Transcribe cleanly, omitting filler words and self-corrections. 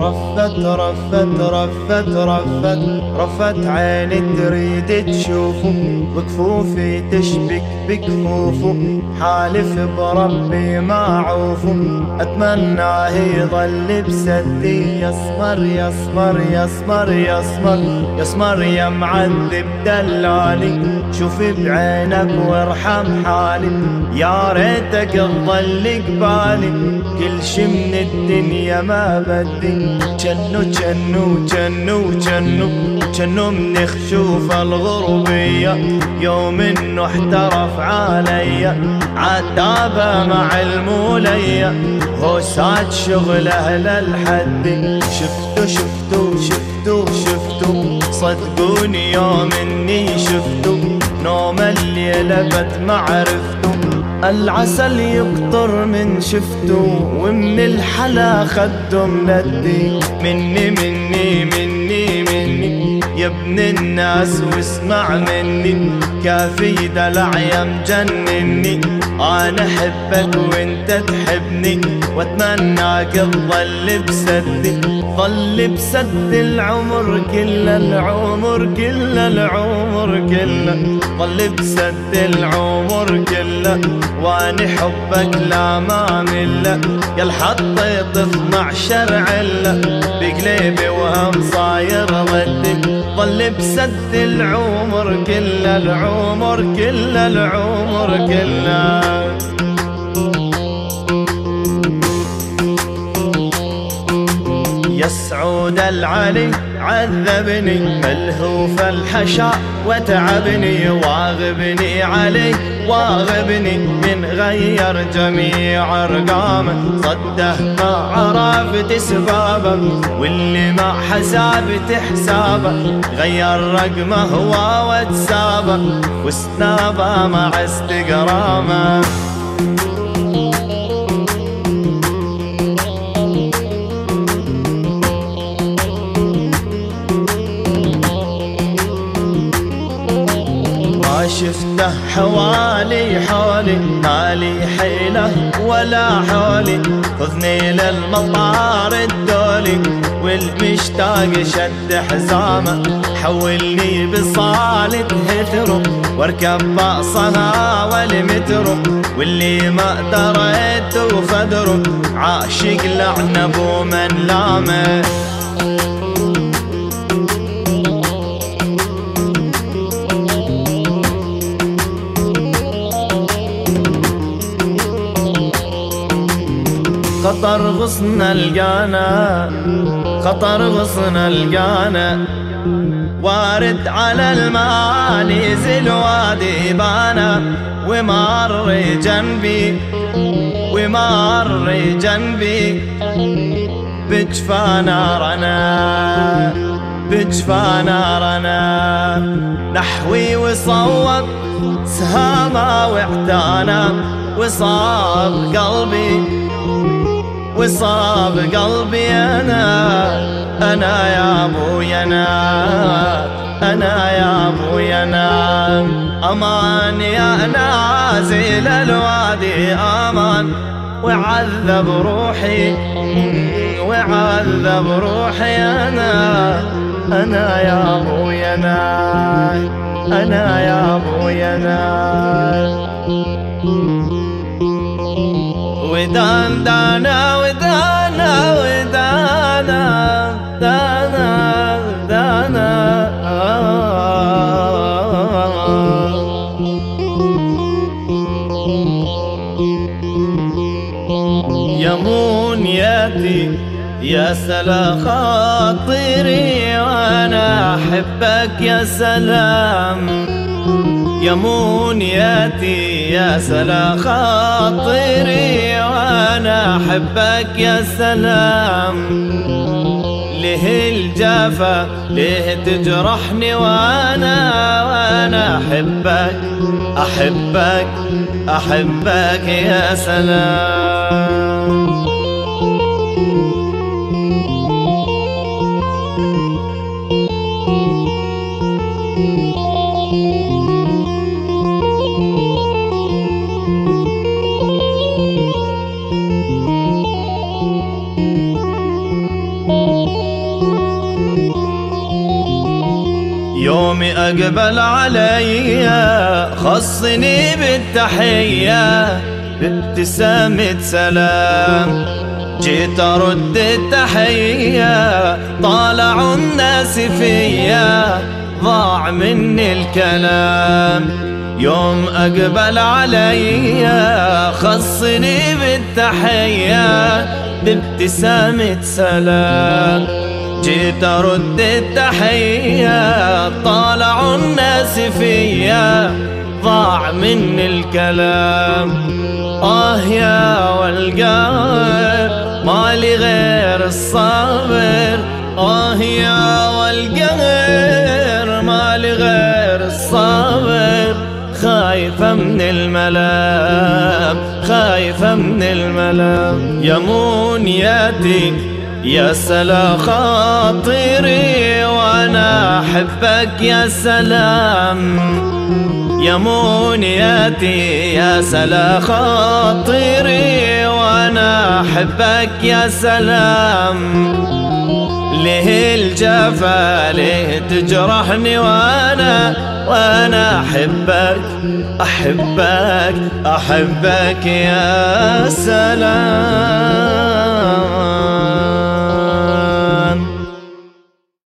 رفت عيني تريد تشوفه، وكفوفي تشبك بكفوفه، حالف بربي ما عوفه، اتمناه يظل بسدي. يصمر يصمر يصمر يصمر يصمر يا معذب دلالي، شوف بعينك وارحم حالي، يا ريتك تظل قبالي، كل شي من الدنيا ما بدي. جنو من خشوف الغربية، يوم انه احترف عليا، عتابة مع المولية، هو ساد شغله للحد. شفتو صدقوني يوم اني شفتو، نوم الليلة بد ما عرفتو، العسل يقطر من شفتو، ومن الحلا خدو مندي. مني يا ابن الناس واسمع مني، كافي دلع يا مجنني، انا احبك وانت تحبني، واتمناك تظل بسدي، ظل بسد العمر كله، العمر كله، العمر كله، ظل بسد العمر كله، واني حبك لا ما مله، يا الحطيت 12 عله، بقلبي وهم صاير ضدي، ظل بسد العمر كله، العمر كله، العمر كله. يا سعود العلي عذبني، ملهوف الحشا وتعبني، واغبني عليه واغبني، من غير جميع ارقامه، صده ما عرفت اسبابه، واللي ما حسابت حسابه، غير رقمه هو واتسابه، وسنابه مع استقرامه. شفته حوالي حولي، مالي حيله ولا حولي، خذني للمطار الدولي، والمشتاق شد حزامه، حولني بصالة هثرو، واركب باصها والمترو، واللي ما دريت وفدرو، عاشق لعن ابو من لامه. خطر غصن القانا، خطر غصن القانا، وارد على الماء نزل وادي بانا، ومر جنبي ومر جنبي، بجفا نارنا بجفا نارنا، نحوي وصوب سهامة واعتانا، وصاب قلبي وصاب قلبي أنا يا أبوي أنا يا أبوي أمان يا نازل الوادي أمان، وعذب روحي وعذب روحي أنا يا أبوي أنا يا أبوي ودان دانا ودانا ودانا دانا دانا يا منيتي يا سلا خاطري، وانا احبك يا سلام، يا منيتي يا سلا خاطري، وانا احبك يا سلام، ليه الجافة ليه تجرحني، وانا احبك احبك احبك يا سلام. يومي أقبل عليا خصني بالتحية بابتسامة سلام. جيت أرد التحية طالعوا الناس فيا ضاع مني الكلام. يوم أقبل عليا خصني بالتحية بابتسامة سلام. جيت أرد التحية طالعوا الناس فيا ضاع مني الكلام. يا والقهر مالي غير الصبر. يا والقهر مالي غير الصبر. خايفة من الملام، خايفة من الملام. يا منياتي يا سلا خاطري وانا احبك يا سلام. يا منياتي يا سلا خاطري وانا احبك يا سلام. ليه الجفا ليه تجرحني وانا احبك احبك احبك يا سلام.